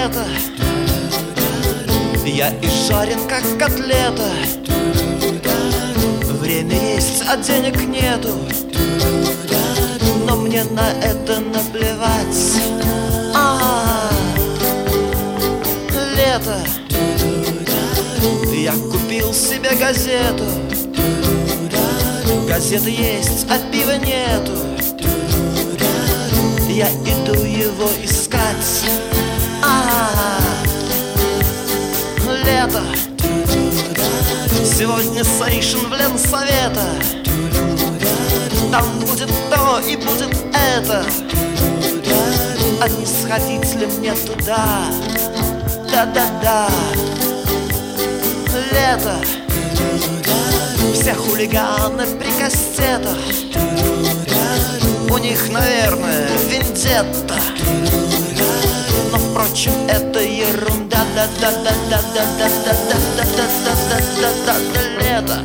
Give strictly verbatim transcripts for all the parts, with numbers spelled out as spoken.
лето, я и жарен, как котлета. Время есть, а денег нету, но мне на это наплевать. А, лето, я купил себе газету. Газеты есть, а пива нету. Я иду его искать. А, лето, сегодня сейшн в Ленсовета. Там будет то и будет это. А не сходить ли мне туда? Да-да-да. Лето, все хулиганы при кастетах. У них, наверное, вендетта. Но, впрочем, это ерунда. Да-да-да-да-да-да-да-да-да-да-да-да-да-да. Лето,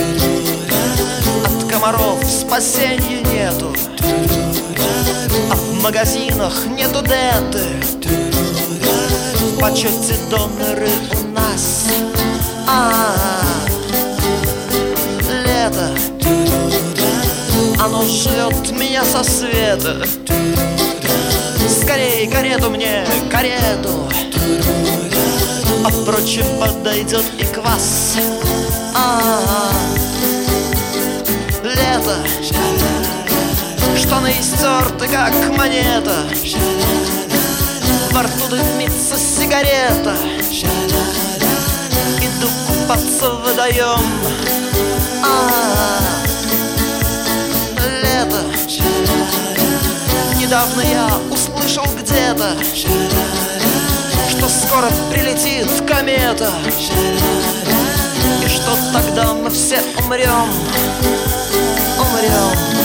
от комаров спасения нету, а в магазинах нету денты. В почете доноры у нас. А-а-а. Лето, оно жрет меня со света. Скорей карету мне, карету. А впрочем, подойдет и квас. А-а-а. Лето, штаны истерты, как монета. Во рту дымится сигарета. Иду купаться в водоем. А-а-а. Лето, недавно я услышал где-то, что скоро прилетит комета, и что тогда мы все умрем, умрем.